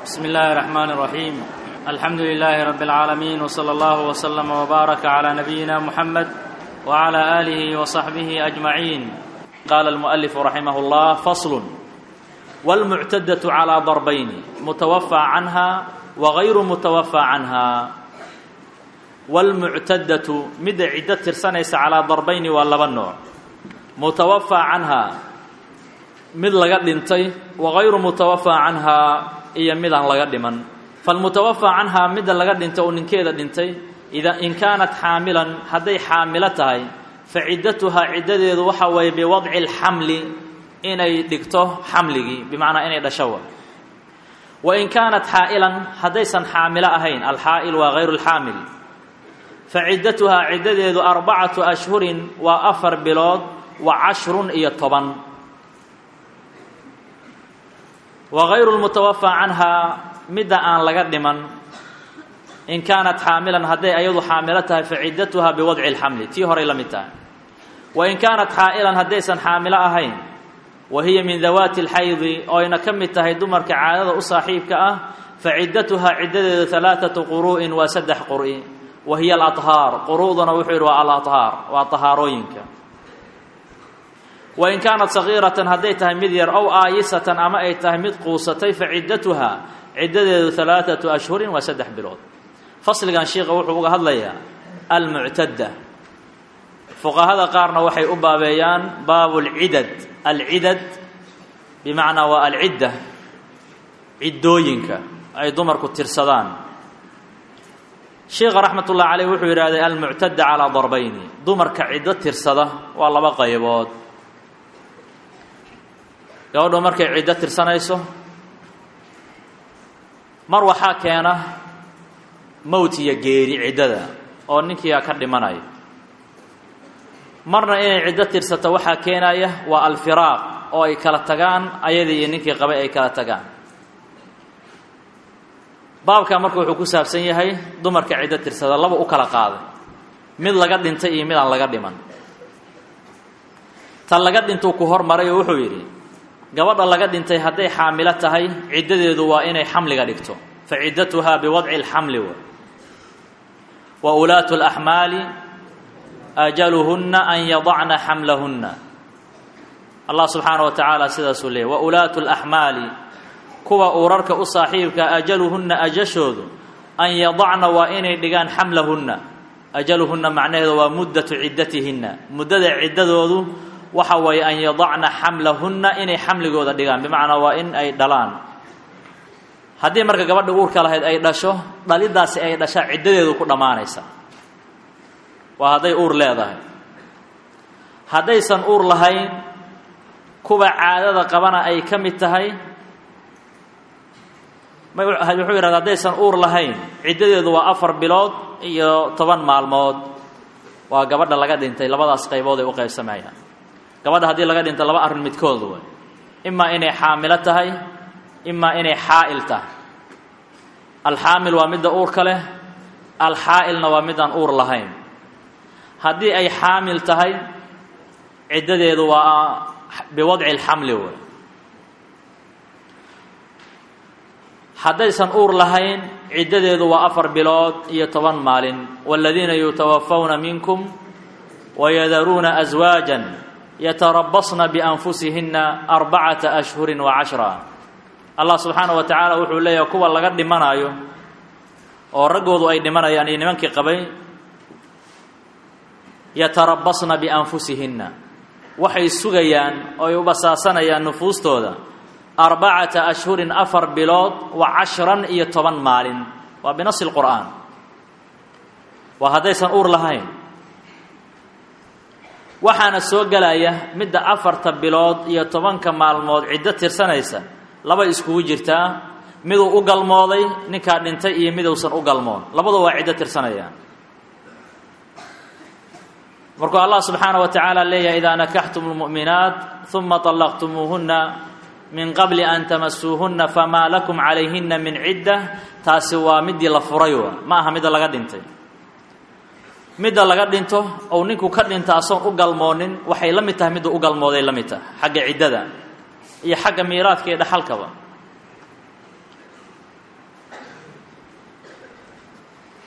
بسم الله الرحمن الرحيم. الحمد لله رب العالمين، وصلى الله وسلم وبارك على نبينا محمد وعلى آله وصحبه أجمعين. قال المؤلف رحمه الله: فصل: والمعتدة على ضربين: متوفى عنها وغير متوفى عنها. والمعتدة مد عدة ترسانيس على ضربين واللبا نوع: متوفى عنها mid laga dhintay وغير متوفى عنها iyo mid aan laga dhiman. فالمتوفى عنها mid laga dhintay oo ninkeeda dhintay إذا إن كانت حاملا haday xaamilo tahay فعدتها cidadeedu waxa way بوضع الحمل inay dhigto xamligi بمعنى inay dhasho. وإن كانت حائلا hadaysan xaamilo ahayn الحائل وغير الحامل فعدتها cidadeedu 4 أشهر وأفر bilood وعشر iyo 10. وغير المتوفى عنها مدة أن لقد من إن كانت حاملا هدي أيضا حاملتها فعدتها بوضع الحمل تيهر إلى متى. وإن كانت حائلا هديسا حاملة أهين وهي من ذوات الحيض أو إن كمتها دمر كعادة أصاحبك فعدتها عدة 3 قروء وسدح قروء وهي الأطهار قروضنا وحير والأطهار وطهاروينك. وإن كانت صغيرة هديتها مذير أو آيسة أما أيتها مذ قوستي فعدتها عدة 3 أشهر وسدح بلود. فصل كان شيخ وحوق هذا المعتدة فقهاء قارنا وحي أبا بيان باب العدد بمعنى والعدة عدوينك أي دمرك الترسدان. شيخ رحمة الله عليه وحي هذا المعتدة على ضربين دمرك عدة ترسده والله بقى يبود gabadho markay ciido tirsanayso mar waxa keena mawt iyo geeri ciidada oo ninkii ka dhimanayo marna inay ciido tirsato waxa keenaya waa al-firaaq oo ay kala tagaan ayadii iyo ninkii qabay ay kala tagaan. baabka markuu wuxuu ku saabsan yahay dumarka ciido tirsada laba u kala qaaday mid laga dhintay iyo mid aan laga dhiman. tan laga dhinto ku hormaray wuxuu yiri gabadha laga dhintay haday xaamilo tahay cidadeedu waa inay xamliga dhigto faciddatuha biwad'i alhamli wa ulatu alahmali ajaluhunna an yad'na hamlahunna. Allah subhanahu wa ta'ala sidaas u leeyahay wa ulatu alahmali kuwa urarka u saaxiibka ajaluhunna ajashoodu an yad'na wa inay dhigaan hamlahunna. ajaluhunna macnaheedu waa muddatu ciddatihinna muddada ciddadoodu waxa way an yad'na hamlahunna inay xamligooda dhigaan bimaana waa in ay dhalaan. hadii marka gabadha uurka lahayd ay dhasho dhalidaasi ay dhasha cidadeedu ku dhamaanaysa waa haday uur leedahay. hadaysan uur lahayn kuba caadada qabana ay kamid tahay wuxuu yiraahdaa hadaysan uur lahayn cidadeedu waa 4 bilood iyo 10 maalmood. waa gabadha laga dhintay labadaas qaybood ay u qaybsamayaan. gabadha hadii laga dhinto laba arin midkood way imma inay xaamilo tahay imma inay xaa'il tahay. al-haamil waa midda uur kale al-haa'ilna waa midaan uur lahayn. hadii ay xaamil tahay cidadeedu waa biwad'i al-haml way. hadaysan uur lahayn cidadeedu waa 4 bilood iyo 10 maalin. walladina yatawaffawna minkum wa yadharuna azwajan يتربصن بأنفسهن 4 أشهر و10. الله سبحانه وتعالى wuxuu leeyahay kuwa laga dhimanayo oo ragoodu ay dhimanayaan iyo nimankii qabay يتربصن بأنفسهن waxay sugayaan oo ay u basaasanayaan nufuustooda 4 أشهر 4 bilood و10 iyo 10 maalin. waa بنص القرآن. waa hadaysan uur lahayn waxaana soo galaya midda 4 bilood iyo 10 maalmood cidda tirsanaysa laba iskugu jirtaa mid uu galmooday ninka dhintay iyo mid uusan u galmoon labadu waa cidda tirsanayaan. marka Allah subhanahu wa ta'ala leeyahay idha nakahtumul mu'minat thumma talaqtumuhunna min qabli an tamassuhunna fama lakum alayhinna min iddah. taasi waa midii la furayo ma aha mid laga dhintay. midda laga dhinto oo ninku ka dhinta asoon u galmoonin waxay la mid tahay mid u galmooday la mid tahay xagga ciidada iyo xagga miiraadka ee dhaxalkaba.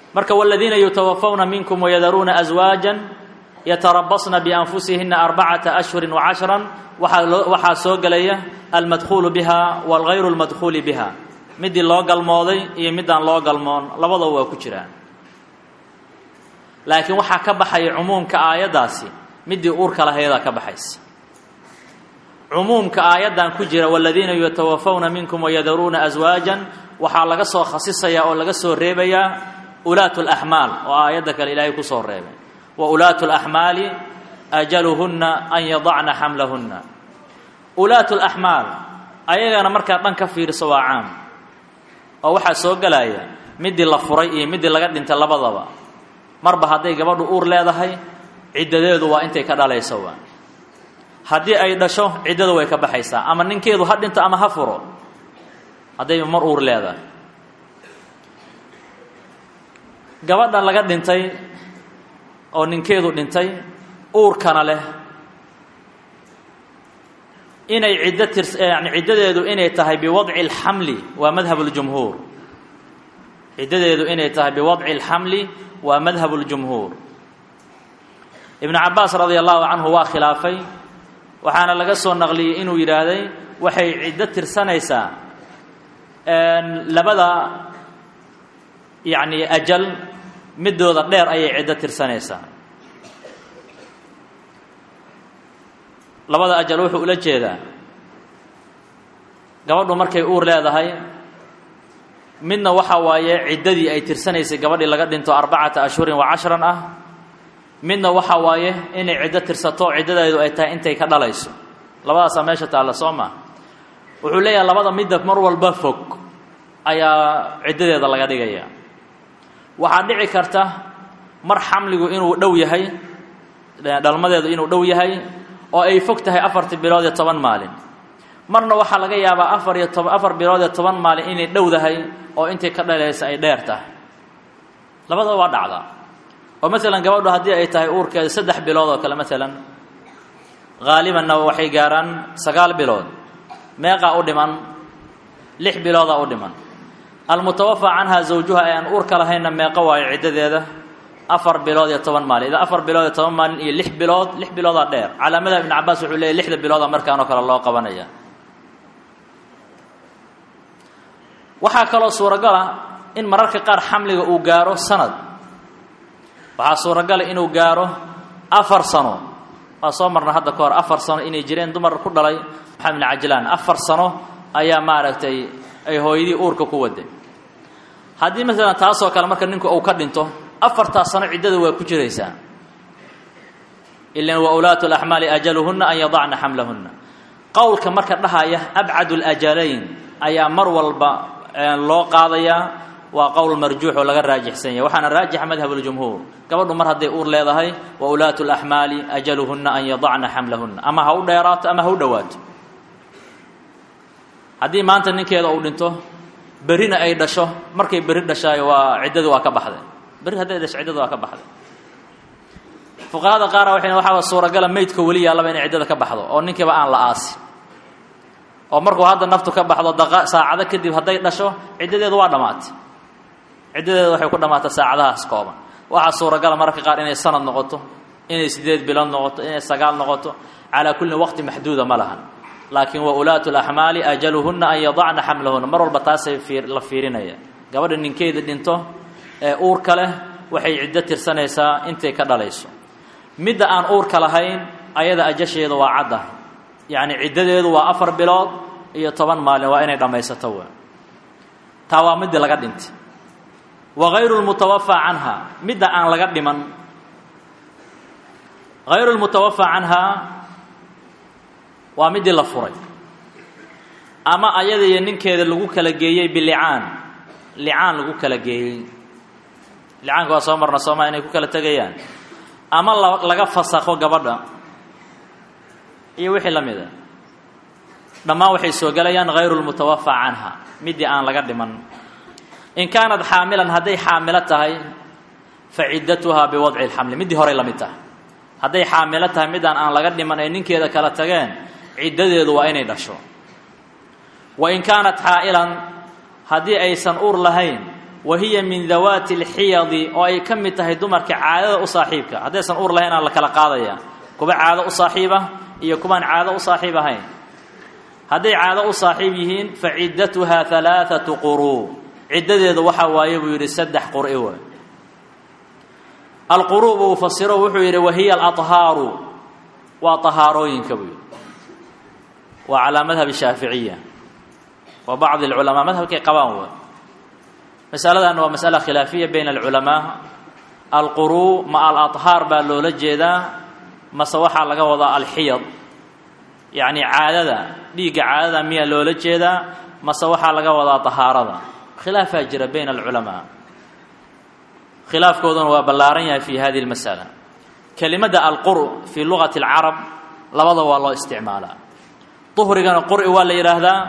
marka waladiina yutawaffawna minkum wayadaruuna azwaajan yatarabbasna bianfusihinna 4 ashhurin wa 10 waxaa soo galaya almadkhuulu biha walghayru almadkhuuli biha midii loo galmooday iyo midaan loo galmoon labadaba waa ku jiraan laakiin waxaa ka baxaya cumuumka aayadaasi midii uurka lahayd ka baxaysa cumuumka aayadan ku jira waladiina yatawaffawna minkum wayadaruuna azwaajan waxaa laga soo khasisaya oo laga soo reebaya ulaatul ahmaal oo aayada kale ilaahay ku soo reebay wa ulaatul ahmaali ajaluhunna an yadacna hamlahunna ulaatul ahmaal ayagana markaa dhan ka fiirso waa caam oo waxaa soo galaya midii la furay iyo midii laga dhintay labadaba marba hadday gabadhu uur leedahay ciddadeedu waa intay ka dhalayso waa haddii ay dhasho ciddada way ka baxaysaa ama ninkeedu ha dhinto ama ha furo hadday mar uur leedahay gabadhan laga dhintay oo ninkeedu dhintay uurkana leh inay ciddadeedu inay tahay biwadci alxamli waa madhab اljumhuur ciddadeedu inay tahay biwadci alxamli waa madhab اljumhuur ibn cabaas radia allahu canhu waa khilaafay waxaana laga soo naqliyey inuu yidhaahday waxay ciddo tirsanaysaa labada yacni ajal midooda dheer ayay ciddo tirsanaysaa labada ajal wuxuu ula jeedaa gabadhu markay uur leedahay midna waxa waaye ciddadii ay tirsanaysay gabadhii laga dhinto 4 ashhurin wa 10 ah midna waxa waaye inay ciddo tirsato ciddadeedu ay tahay intay ka dhalayso labadaasa meesha taalla soo maa wuxuu leeyahay labada midab mar walba fog ayaa ciddadeeda laga dhigaya waxaa dhici karta mar xamligu inuu dhow yahay dhalmadeedu inuu dhow yahay oo ay fog tahay 4 bilood iyo 10 maalin marna waxaa laga yaabaa 4 bilood iyo 10 maalin inay dhowdahay oo intay ka dhalayso ay dheer tahay labada waa dhacda oo mesela gabadhu haddii ay tahay uurkeeda 3 bilood oo kale mesela gaalibanna waxay gaaraan 9 bilood meeqa u dhiman 6 bilood u dhiman almutawaffa canha zawjuha aan uurka lahayna meeqa waayo ciddadeeda 4 bilood iyo 10 maalin ida 4 bilood iyo 10 maalin iyo 6 bilood 6 bilooda dheer calaamada ibn Abbas wuxuu leeyahay 6 bilood markaan oo kale loo qabanaya waxa kale suuragal ah in mararka qaar xamliga uu gaaro sanad waxa suuragal ah inuu gaaro 4 sano soo marna hadda ka hor 4 sano inay jireen dumar ku dhalay xamli ajlaan 4 sano ayaa maaragtay ay hooyadii uurka ku waday haddii mesela taasoo kale marka ninku uu ka dhinto 4 sano ciddada waa ku jiraysaa ilaa wa ulaatul ahmaali ajaluhunna an yadacna hamlahunna qowlka marka dhahaya abcadul ajalayn ayaa mar walba loo qaadaya waa qowl marjuux oo laga raajixsan yahay waxaana raajix madhab al-jumhuur gabadhu mar haday uur leedahay wa ulaatul ahmaali ajaluhunna an yadacna hamlahunna ama ha u dheeraato ama ha u dhawaato haddii maanta ninkeeda uu dhinto berina ay dhasho markay beri dhashay waa ciddadu waa ka baxday beri haday dhasho ciddadu waa ka baxday fuqahaada qaar waxaa suuragal meydka wali yaalaba inay ciddada ka baxdo oo ninkiiba aan la aasi oo markuu hadda naftu ka baxdo saacado kadib haday dhasho ciddadeedu waa dhamaatay ciddadeedu waxay ku dhamaatay saacadahaas kooban waxa suuragal mararka qaar inay sanad noqoto inay 8 bilood noqoto inay 9 noqoto ala kulli waqti maxduuda malahan laakiin wa ulaatul ahmaali ajaluhunna an yadacna hamlahunna mar walba taasay la fiirinaya gabadha ninkeeda dhinto ee uurka leh waxay ciddo tirsanaysaa intay ka dhalayso midda aan uurka lahayn ayada ajasheedu waa cadda yani ciddadeedu waa 4 bilood iyo 10 maalin waa inay dhamaysato waa taa waa midda laga dhintay wa ghayru almutawaffa anha midda aan laga dhiman ghayru almutawaffa anha waa midii la furay ama ayada iyo ninkeeda lagu kala geeyay bilicaan lagu kala geeyay licaanku waa soo marna Soomaa inay ku kala tagayaan ama laga fasakho gabadha iyo wixii la mid ah dhamaan waxay soo galayaan ghayru almutawaffa anha midii aan laga dhiman in kaanad haamilan haday haamila tahay fa iddatuha biwad'i alhaml midii hore la mid tahay haday haamila tahay midaan aan laga dhiman ee ninkeeda kala tageen ciddadeedu waa inay dhasho wa in kaanat haa'ilan hadii aysan uur lahayn wahiya min dawaati alxiyadi oo ay ka mid tahay dumarka caadada u saaxiibka haddaysan uur lahayn aan la kala qaadaya kuwa caado u saaxiiba iyo kuwaan caado u saaxiib ahayn hadday caado u saaxiib yihiin fa ciddatuhaa 3 quruu ciddadeedu waxaa waaye buu yidhi 3 qur'i waay alquruu buu fasiro wuxuu yidhi wahiya alaطhaaru waa طahaarooyinka buu yidhi waa calaa madhab shaaficiya wa bacdi alculamaa madhabkay qabaan waay masaladan waa masألة khilaafiya bayna alculamaa alquruu ma alaطhaar baa loola jeedaa mase waxaa laga wadaa alxiyad yacni caadada dhiigga caadada miyaa loola jeedaa mase waxaa laga wadaa طahaarada khilaafaa jira bayna alculamaa khilaafkooduna waa ballaaran yahay fi hadihi اlmasألة kelimadda alqur fii lugati اlcarab labada waa loo isticmaalaa duhrigana qur'i waa la yidhaahdaa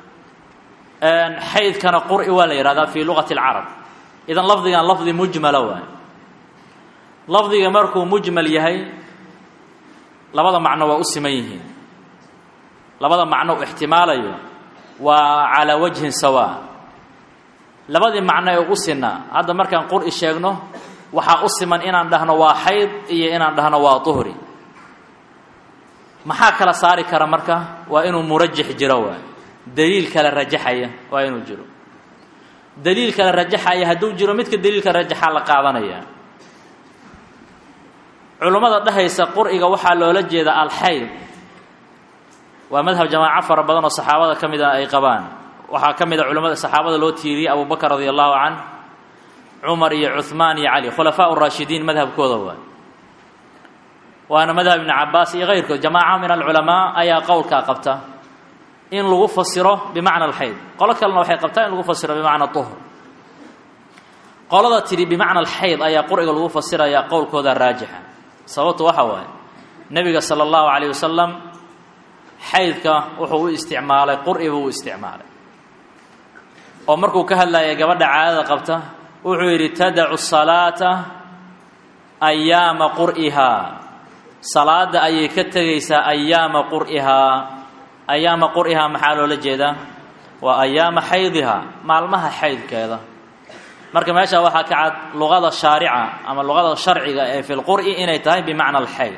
xaydkana qur'i waa la yidhahdaa fii lugati اlcarab idan lafdigan lafdi mujmala waay lafdiga markuu mujmal yahay labada macno waa u siman yihiin labada macno u ixtimaalayo waa calaa wajhin sawaa labadii macno ee u sinaa hadda markaan qur'i sheegno waxaa u siman inaan dhahno waa xayd iyo inaan dhahno waa duhri maxaa kala saari kara marka waa inuu murajix jiro waay daliil kala rajaxaya waa inuu jiro daliil kala rajaxaya hadduu jiro midka daliilka rajaxa la qaadanaya culummada dhahaysa qur'iga waxaa loola jeeda alxayd waa madhab jamaaco fara badan oo saxaabada ka mid a ay qabaan waxaa ka mid a culimmada saxaabada loo tiiriyey abu bakr radia allahu canh cumar iyo cuhmaan iyo cali khulafaa raashidiin madhabkooda waay waana madhab ibni cabaas iyo kayrkood jamaaca min alculamaa ayaa qowlkaa qabta in lagu fasiro bimacna alxayd qolo kalena waxay qabtaa in lagu fasiro bimacna duhr qolada tidhi bimacna alxayd ayaa qur'iga lagu fasirayaa qowlkooda raajixa sababtu waxa waaye nebiga sala allahu calayh wasalam xaydka wuxuu u isticmaalay qur'i buu u isticmaalay oo markuu ka hadlayay gabadha caadada qabta wuxuu yidhi tadacu salaata ayaama qur'ihaa salaada ayay ka tegaysaa ayaama qur'ihaa ayaama qur'ihaa maxaa loola jeedaa waa ayaama xaydihaa maalmaha xaydkeeda marka meesha waxaa ka cad luqada shaarica ama luqada sharciga ee fi lqur'i inay tahay bimacna alxayd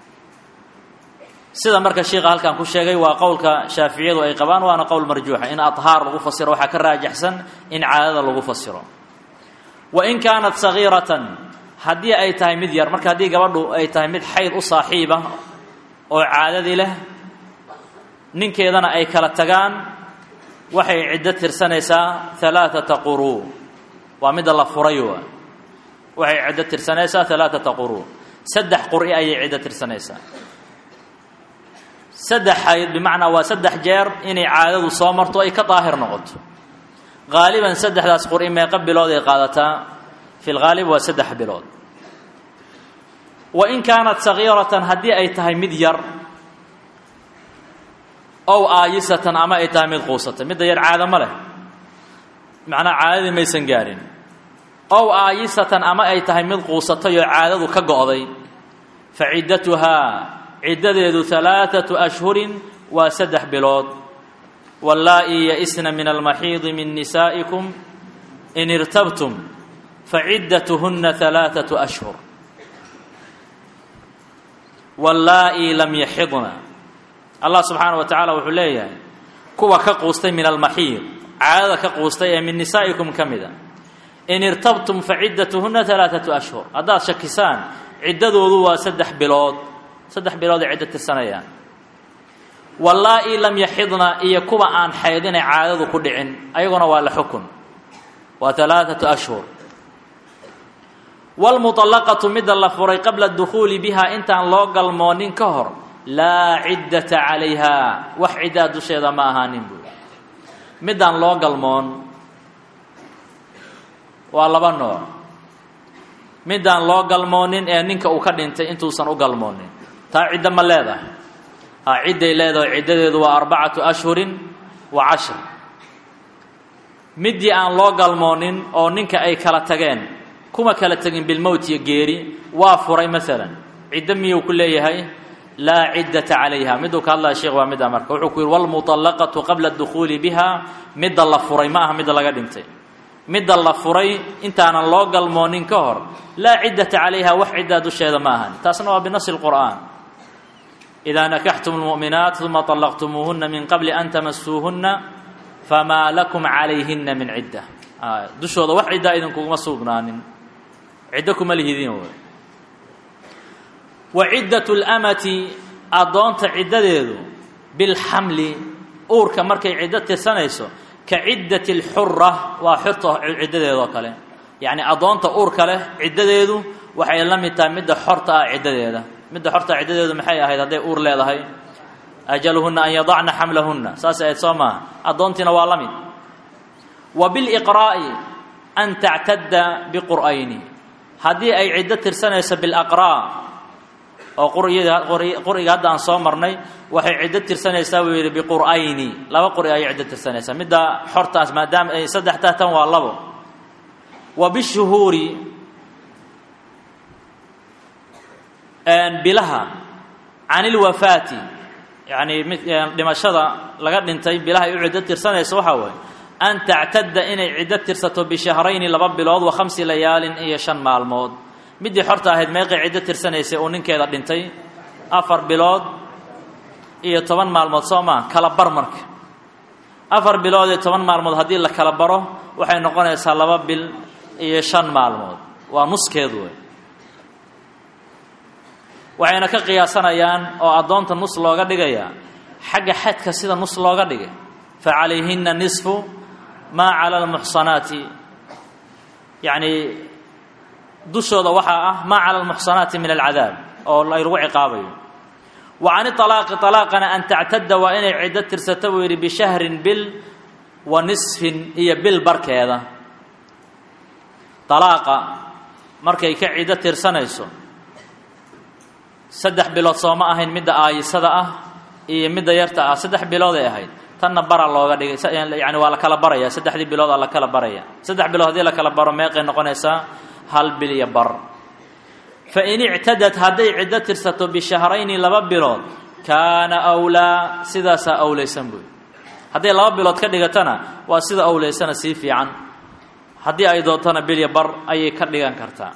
sida marka sheikha halkan ku sheegay waa qowlka shaaficiyadu ay qabaan waana qowl marjuuxa in aطhaar lagu fasiro waxaa ka raajaxsan in caadada lagu fasiro wain kaanat sagiiratan haddii ay tahay mid yar marka haddii gabadhu ay tahay mid xayd u saaxiiba oo caadadii leh ninkeedana ay kala tagaan waxay ciddo tirsanaysaa 3 quruu waa midda la furay waa waxay ciddo tirsanaysaa 3 quruu 3 qur'i ayay ciddo tirsanaysaa 3 xayd bimacnaa waa 3 jeer inay caadadu soo marto ay ka daahir noqoto qaaliban 3daas qur'i meeqa bilood ay qaadataa fi lghaalib waa 3 bilood wain kaanat sagiiratan haddii ay tahay mid yar ow aayisatan ama ay tahay mid quusata midda yar caado ma leh macnaa caadadii maysan gaarin ow aayisatan ama ay tahay mid quusatay oo caadadu ka go'day fa ciddatuhaa ciddadeedu 3 ashhurin waa 3 bilood wallaa'i ya'isna min almaxiidi min nisaa'ikum in irtabtum faciddatuhunna 3 ashhur wallaa'i lam yaxidna allah subxaana wa tacaala wuxuu leeyahay kuwa ka quustay min almaxiid caadada ka quustay ee min nisaa'ikum ka mida in irtabtum faciddatuhunna 3 ashhur haddaad shakisaan ciddadoodu waa 3 bilood 3 bilood ay ciddo tirsanayaan wallaa'i lam yaxidna iyo kuwa aan xaydinay caadadu ku dhicin ayaguna waa la xukun waa 3 ashhur waalmuطallaqatu midda la furay qabla adukhuuli biha intaan loo galmoonin ka hor laa ciddata calayha wax ciddaa dusheeda ma ahaanin buui middaan loo galmoon waa 2 nooc middaan loo galmoonin ee ninka uu ka dhintay intuusan u galmoonin taa ciddo ma leedahay cidday leedahay ciddadeedu waa 4 ashhurin wa 10 middii aan loo galmoonin oo ninka ay kala tageen kuma kala tegin bilmowt iyo geeri waa furay maalan ciddo miyuu ku leeyahay laa ciddata calayha miduu ka hadlaya sheekh waa midda marka wuxuu ku yidhi waalmuطallaqatu qabla adukhuuli biha midda la furay ma aha midda laga dhintay midda la furay intaanan loo galmoonin ka hor laa ciddata calayha wax ciddaa dusheeda ma ahan taasna waa binasi lqur'aan idaa nakaxtum lmu'minaat uma طallaqtumuuhunna min qabli an tamasuuhunna famaa lakum calayhinna min cidda dushooda wax ciddaa idinkuguma sugnaanin ciddo kuma lihidin wey wa ciddatu lamati addoonta ciddadeedu bilxamli uurka markay ciddo tirsanayso ka ciddati alxura waa xurta ciddadeedoo kale yacni addoonta uurka leh ciddadeedu waxay la mid tahay midda xorta ah ciddadeeda midda xorta ciddadeedu maxay ahayd hadday uur leedahay ajaluhunna an yadacna xamlahunna saasay ahayd soo maaha addoontiina waa la mid wa biliqraa'i an tactadda biqur'ayni haddii ay ciddo tirsanayso bilaqraa' oo quriga hadda aan soo marnay waxay ciddo tirsanaysaa buu yidhi biqur'ayni laba quri ayay ciddo tirsanaysaa midda xortaas maadaama ay saddex tahay tan waa labo wa bishuhuuri bilaha can ilwafaati yacni dhimashada laga dhintay bilaha ay u ciddo tirsanayso waxaa waaye an tactadda inay ciddo tirsato bishahrayni 2 bilood wa 5 layaalin iyo 5 maalmood midii xorta ahayd meeqay ciddo tirsanaysay oo ninkeeda dhintay 4 bilood iyo 10 maalmood soo ma kala bar marka 4 bilood iyo 10 maalmood haddii la kala baro waxay noqonaysaa 2 bil iyo 5 maalmood waa nuskeedu wey waxayna ka qiyaasanayaan oo addoonta nus looga dhigayaa xagga xadka sida nus looga dhigay fa calayhinna nisfu maa cala almuxsanaati yacni dushooda waxaa ah maa cala almuxsanaati min alcadaab oo laylagu ciqaabayo wa can iطalaaqi طalaaqana an tactadda waa inay ciddo tirsata buu yidhi bishahrin bil wa nisfin iyo bil barkeeda طalaaqa markay ka ciddo tirsanayso 3 bilood soo ma ahayn midda aayisada ah iyo midda yarta ah 3 bilood ay ahayd tanna bara looga dhigay yani waa la kala baraya 3 bilood la kala baraya 3 bilood hadii la kala baro meeqay noqonaysaa 1 bil iyo bar fa in i'tadat haday ciddo tirsato bishahrayni 2 bilood kaana awlaa sidaasa awlaysan buu haday 2 bilood ka dhigatana waa sida awlaysana si fiican haddii ay doontana bil iyo bar ayay ka dhigan kartaa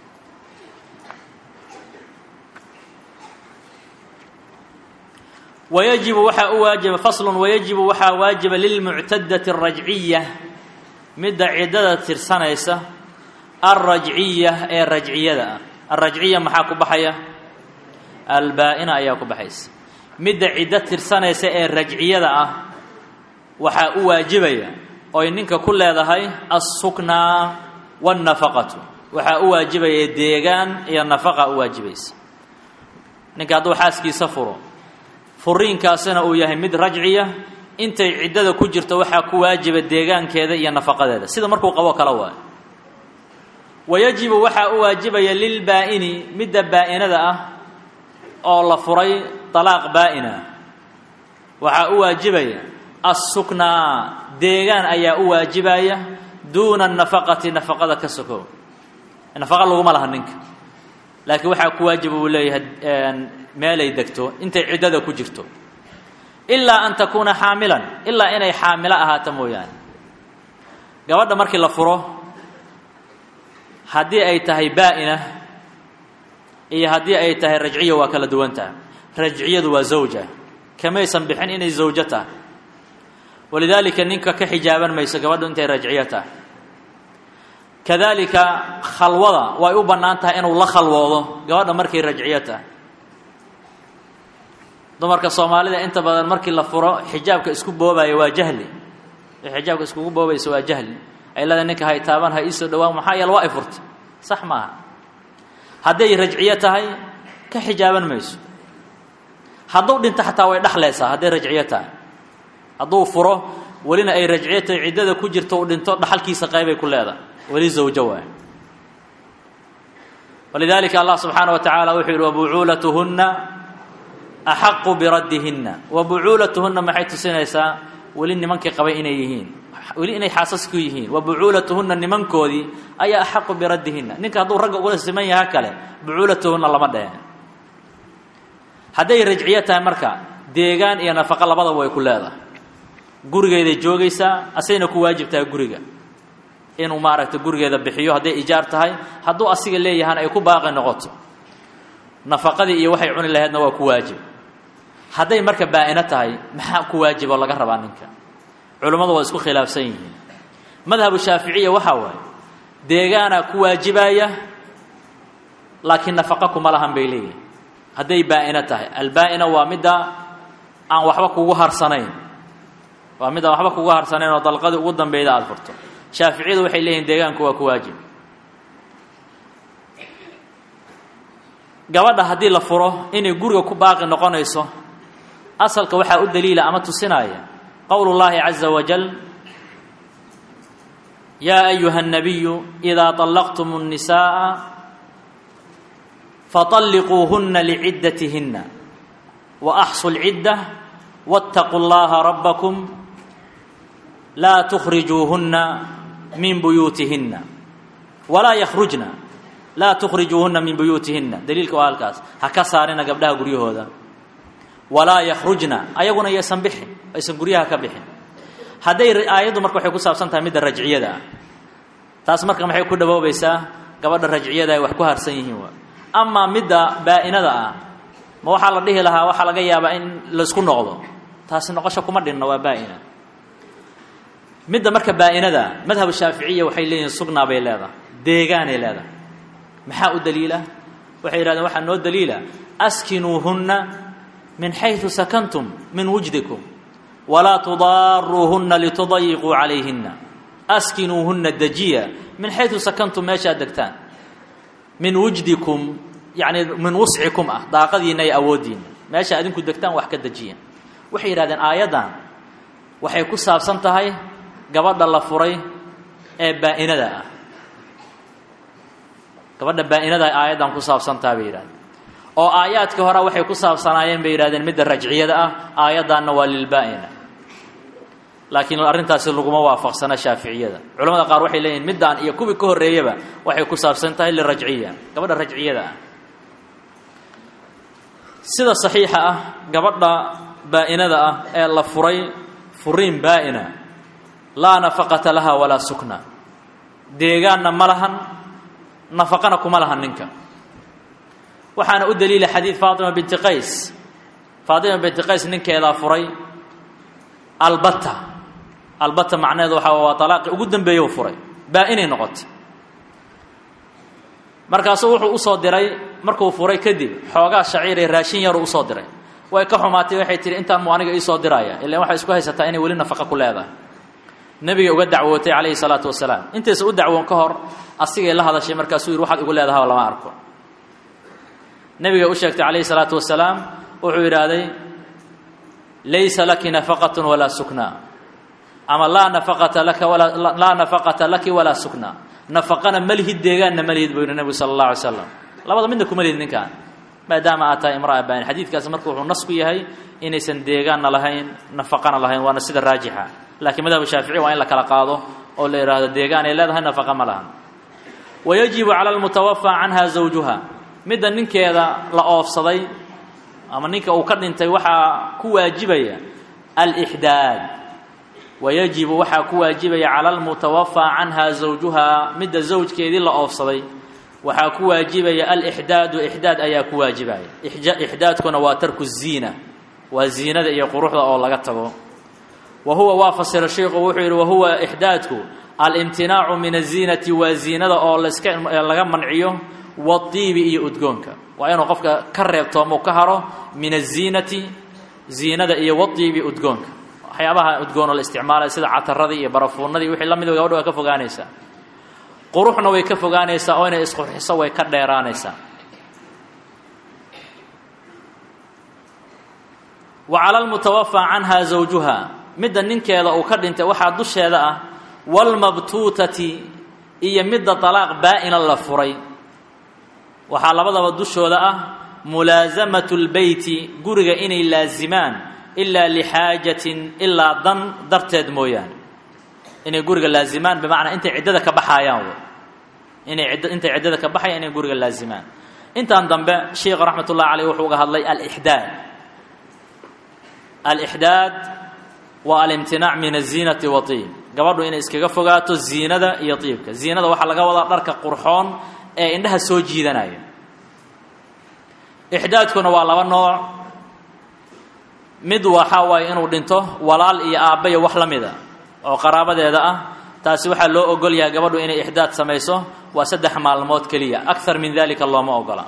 ويجب وحا واجب فصل ويجب وحا واجب للمعتدة الرجعية مدة عدة ترسانيسة الرجعية أي الرجعية محاكو بحية البائنة أياكو بحيس مدة عدة ترسانيسة أي الرجعية وحا واجبية وإنك كل هذا هاي السكنى والنفقة وحا واجبية ديغان أي النفقة واجبيس نك هذا حاسكي سفره furiinkaasina uu yahay mid rajciya intay ciidada ku jirto waxa ku waajiba deegaankeeda iyo nafaqadeeda sida markuu qabo kala waa wayajibu waxa uu waajibaya lil baa'ini midda baa'inada ah oo la furay talaaq baa'ina waxa uu waajibaya as-sukna deegaan ayaa u waajibaya duuna nafaqati nafaqada ka sokow nafaqa lagu malaha ninka laakiin waxa ku waajiba uu leeyahay meelay degto intay ciidada ku jirto illa an takuna hamilan illa inay hamila ahaato mooyaan gabadha markii la furo hadii ay tahay baa'ina iyo hadii ay tahay rajciyo waa kala duwanta rajciyadu waa zawja kamaysan bixin inay zawjata walidaalika ninka ka xijaaban mayso gabadhu intay rajciyata kadalika khalwada way u banaantahay inuu la khalwoodo gabadha markay rajciyata dumarka Soomaalida inta badan markii la furo xijaabka isku boobayo waa jahli xijaabka isku boobayso waa jahli ay la ninka hay taaban hay isoo dhawaan maxaa yeel waa ifurta sax ma haday rajciyo tahay ka xijaaban mayso haduu dhinta xataa way dhaxlaysaa haday rajciyo tahay haduu furo walina ay rajciyada ciidada ku jirto u dhinto dhaxalkiisa qaybay ku leedahay wali zawjo waa ولذلك الله سبحانه وتعالى وحي وبعولتهن أحق بردهن وبعولتهن ما حيث سنيسا ولين منك قبي إني يهين ولين إني حاسسك يهين وبعولتهن نمن كودي أي أحق بردهن نك هذو رجع ولا سمية هكله بعولتهن الله مده هذا رجعيتها مركا ديجان إيه نفق الله بضا ويكل هذا جورجا إذا جوجيسا أسينك واجب تها جورجا inuu maaragtay gurigeeda bixiyo hadday ijaar tahay hadduu asiga leeyahan ay ku baaqi noqoto nafaqadii iyo waxay cuni lahaydna waa ku waajib hadday marka baa'ina tahay maxaa ku waajib oo laga rabaa ninka culimmadu waa isku khilaafsan yihiin madhabu shaaficiya waxaa waaye deegaanaa ku waajibaya laakiin nafaqa kuma lahan bay leeyihin hadday baa'ina tahay albaa'ina waa midda aan waxba kugu harsanayn waa mid aan waxba kugu harsanayn oo dalqadii ugu dambayda aada furto shaaficiyadu waxay leeyihin deegaanku waa ku waajib gabadha haddii la furo inay guriga ku baaqi noqonayso asalka waxaa u daliila ama tusinaya qowlu llaahi caza wajal yaa ayuha الnabiyu إidaa طallaqtum الnisaaءa faطalliquuhuna liciddatihinna وأxصوا العدة واتقوا الله ربكم لا تخرجوهن من بيوتهن ولا يخرجن لا تخرجوهن من بيوتهن دليلك وهالكاس هكا سارنا قبلها غريهودا ولا يخرجن ايغنا يسن بخين ايسن غريها كبخين هدي ايادو marka waxay ku saabsan tahay mid rajciyada taas marka maxay ku dhawoobaysaa gabadha rajciyada ay wax ku harsan yihiin ama midda baa'inada ah ma waxa la dhihi lahaa waxa laga yaabaa in la isku noqdo taasi noqosho kuma dhinna waa baa'ina midda marka baa'inada madhab shaaficiya waxay leeyihiin sugnaa bay leedahay deegaanay leedahay maxaa u daliila waxay yiraahdeen waxa noo daliila askinuhunna min haythu sakantum min wujdikum wala tudarruhunna litudayyiqu alayhinna askinuhunna dajiya min haythu sakantum meesha degtaan min wujdikum يعني من وسعكم daaqadiina ay awoodiin meesha adinku degtaan wax ka dajiyan waxay yiraahdeen aayadan waxay ku saabsan tahay gabadha la furay ee baa'inada ah gabadha baa'inada aayadan ku saabsan tahay bay yiraahdeen oo aayaadka hore waxay ku saabsanaayeen bay yiraahdeen midda rajciyada ah aayadanna waa lil baa'ina laakiin arintaasi laguma waafaqsana shaaficiyada culimada qaar waxay leeyihiin midaan iyo kubi ka horeeyaba waxay ku saabsan tahay lil rajciya gabadha rajciyada ah sida saxiixa ah gabadha baa'inada ah ee la furay furiin baa'ina laa nafaqata laha walaa sukna deegaanna ma lahan nafaqana kuma lahan ninka waxaana u daliila xadiid faatima binti qays ninkeedaa furay albata macnaheedu waxaa waa talaaqi ugu dambeeyey furay baa'inay noqotay markaasuu wuxuu u soo diray markuu furay kadib xoogaa shaciir ee raashin yar u soo diray way ka xumaatay waxay tiri intaan mu aniga ii soo diraya ilaa waxa isku haysataa inay wali nafaqa ku leedahay nabiga uga dacwootay calayhi salaatu wasalaam intaas u dacwoon ka hor asigay la hadashay markaasuu yiri waxaad igu leedahay lama arko nabiga u sheegtay calayhi salaatu wasalaam wuxuu yiraahday laysa laki nafaqatun wala sukna ama la nafaqata laki wala sukna nafaqana malihid deegaanna malihid buu nabiga sallallahu alayhi wasallam labada midna kuma leedin ninkan maadaama ataa imraa baan xadiidkaas markuu wuxuu nas ku yahay inaysan deegaanna lahayn nafaqana lahayn waana sida raajixa laakiin madhab shaafici waa in la kala qaado oo la yiraahdo deegaan ay leedahay nafaqa ma lahan wayajibu ala almutawaffa anha zawjuha midda ninkeeda la oofsaday ama ninka uu ka dhintay waxa ku waajibaya al-ihdaad ويجب وحا كواجبيا على المتوفى عنها زوجها مد زوجkeedii la oofsaday waxa ku waajibaya al-ihdaad ihdaad ayaa ku waajibaya ihdaadkuna waa tarku ziina waa ziinada iyo quruxda oo laga tago وهو وافسر الشيخ wuxuu yiri وهو ihdaadku al-imtinaacu min az-ziinati wa ziinada oo laga manciyo wadiib iyo udgoonka waa inuu qofka ka reebto ama ka haro min az-ziinati ziinada iyo wadiib iyo udgoonka waxyaabaha udgoon oo la isticmaalay sida catarada iyo barafuunada wixii la mid ah gabadha way ka fogaanaysaa quruxna way ka fogaanaysaa oo inay isqurxiso way ka dheeraanaysaa wa ala almutawaffa anha zawjuha midda ninkeeda uu ka dhintay waxa dusheeda ah wal mabtuutati iyo midda talaaq baa'ina la furay waxa labadaba dushooda ah mulaazamatu albayti guriga inay laazimaan إلا لحاجة إلا ضن درتد مويان إني جورج اللازمان بمعنى أنت عددك بحيان أنت عددك بحيان إني جورج اللازمان أنت عندما شيخ رحمة الله عليه وحوجه الله الإحداد والامتناع من الزينة والطيب gabadhu inay iskaga fogaato ziinada iyo tiibka ziinada waxa laga wadaa dharka qurxoon ee indhaha soo jiidanaya ixdaadkuna waa laba nooc mid waxa way inuu dhinto walaal iyo aabba iyo wax la mid ah oo qaraabadeeda ah taasi waxa loo ogol yahay gabadhu inay ixdaad samayso waa 3 maalmood kaliya akthar min dalika looma ogola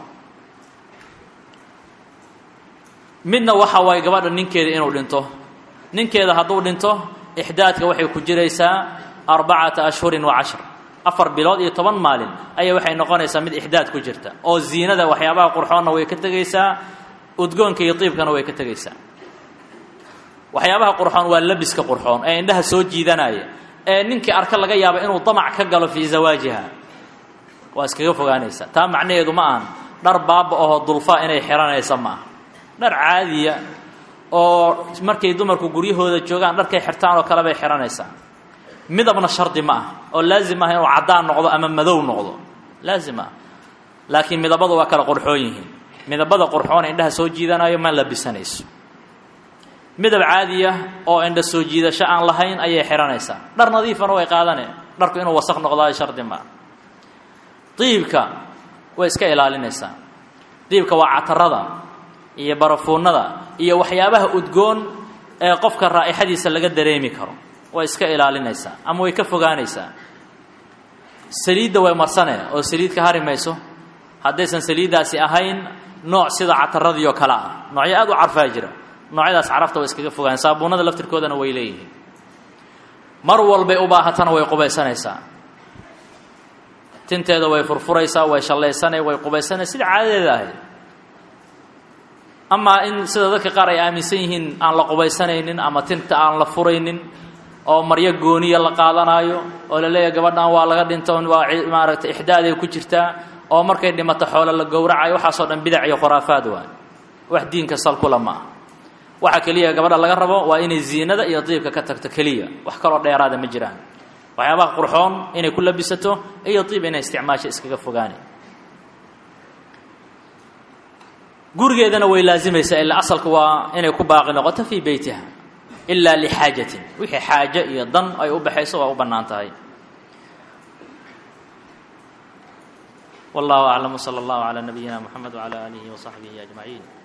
midna waxa way gabadha ninkeeda inuu dhinto ninkeeda hadduu dhinto ixdaadka waxay ku jiraysaa 4 ashhurin wa 10 4 bilood iyo 10 maalin ayay waxay noqonaysaa mid ixdaad ku jirta oo ziinada waxyaabaha qurxoonna way ka tagaysaa udgoonka iyo tiibkana way ka tagaysaa waxyaabaha qurxoon waa labiska qurxoon ee indhaha soo jiidanaya ee ninkii arka laga yaabo inuu damac ka galo fi zawaajiha waa iskaga fogaanaysa taa macnaheedu ma aan dhar baaba oo dulfa inay xiranaysa ma dhar caadiya oo markay dumarku guryahooda joogaan dharkay xirtaan oo kala bay xiranaysaa midabna shardi ma oo laazim ah inuu cadaan noqdo ama madow noqdo laazim ah laakiin midabadu waa kala qurxoon yihiin midabada qurxoon indhaha soo jiidanayo ma labisanayso midab caadiya oo indha soo jiidasho aan lahayn ayay xiranaysaa dhar nadiifana way qaadanay dharku inuu wasakh noqdo shardi ma tiibka way iska ilaalinaysaa tiibka waa catarada iyo barafuunada iyo waxyaabaha udgoon ee qofka raa'ixadiisa laga dareemi karo way iska ilaalinaysaa ama way ka fogaanaysaa saliidda way marsanay oo saliid ka harimayso haddaysan saliidaasi ahayn nooc sida cataradiyo kala ah noocyo aad u carfaa jira noocyadaas carafta way iskaga fogaan saabuunada laftirkoodana way leeyihiin mar walba u baahatana way qubaysanaysaa tinteeda way furfuraysaa way shallaysanay way qubaysanay sida caadadeeda ahayd ama in sida dadka qaar ay aaminsan yihiin aan la qubaysanaynin ama tinta aan la furaynin oo maryo gooniya la qaadanayo oo la leeyahay gabadhan waa laga dhinto waa maaragtay ixdaad ay ku jirtaa oo markay dhimato xoolo la gowracayo waxa soo dhan bidac iyo khuraafaad waa wax diinka sal ku lama waxa kaliya gabadha laga rabo waa inay ziinada iyo diibka ka tagto kaliya wax kale oo dheeraad ma jiraan waxyaabaha qurxoon inay ku labisato iyo diib inay isticmaasho iskaga fogaanay gurigeedana way laazimaysaa ila asalku waa inay ku baaqi noqoto fi baytiha illa li haajatin wixii haaja iyo dan ay u baxayso waa u banaan tahay والله أعلم صلى الله على نبينا محمد وعلى آله وصحبه أجمعين